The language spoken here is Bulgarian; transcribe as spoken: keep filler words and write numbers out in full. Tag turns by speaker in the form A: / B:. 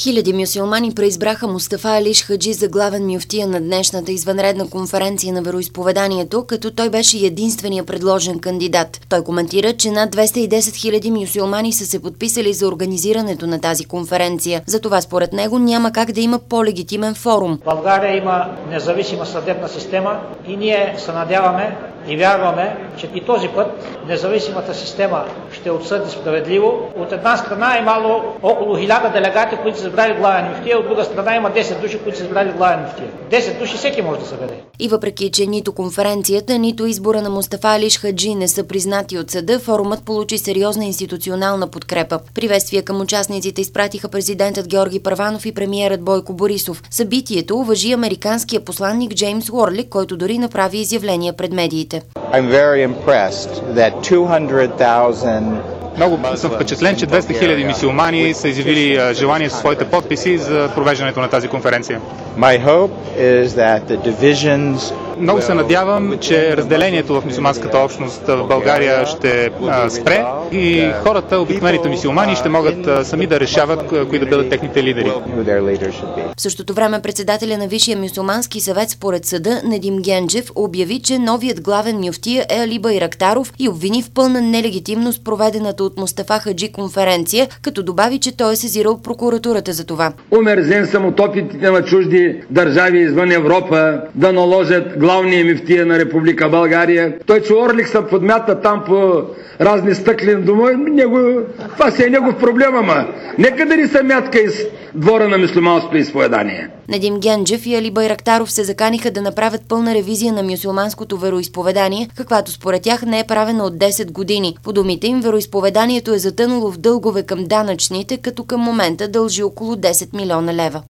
A: Хиляди мюсюлмани преизбраха Мустафа Алиш Хаджи за главен мюфтия на днешната извънредна конференция на вероизповеданието, като той беше единствения предложен кандидат. Той коментира, че над двеста и десет хиляди мюсюлмани са се подписали за организирането на тази конференция. Затова според него няма как да има по-легитимен форум.
B: България има независима съдебна система и ние се надяваме и вярваме, че и този път независимата система ще отсъди справедливо. От една страна е мало около хиляда делегати, които са избрали главен мюфтия, от друга страна има десет души, които са избрали главен мюфтия. десет души всеки може да събере.
A: И въпреки, че нито конференцията, нито избора на Мустафа Алиш Хаджи не са признати от съда, форумът получи сериозна институционална подкрепа. Приветствия към участниците изпратиха президентът Георги Първанов и премиерът Бойко Борисов. Събитието уважи американския посланник Джеймс Уорлик, който дори направи изявление пред медиите.
C: I'm very impressed that two hundred thousand
D: Много съм впечатлен, че двеста хиляди мюсюлмани са изявили желание със своите подписи за провеждането на тази конференция.
C: My hope is that the divisions
D: Много се надявам, че разделението в мюсюлманската общност в България ще а, спре и хората, обикновените мюсюлмани, ще могат а, сами да решават кои да бъдат техните лидери.
A: В същото време председателя на Висшия мюсюлмански съвет според съда Недим Генджев обяви, че новият главен мюфтия е Али Байрактаров и обвини в пълна нелегитимност проведената от Мустафа Хаджи конференция, като добави, че той е сезирал прокуратурата за това.
E: Умерзен съм от опитите на чужди държави извън Европа да наложат главния мюфтия на Република България. Той, че Орлик се подмята там по разни стъклени домове, него, това си е негов проблем, ама нека да ни се мятка из двора на мюсюлманското изповедание.
A: Недим Генджев и Али Байрактаров се заканиха да направят пълна ревизия на мюсюлманското вероизповедание, каквато според тях не е правена от десет години. По думите им, вероизповеданието е затънало в дългове към данъчните, като към момента дължи около десет милиона лева.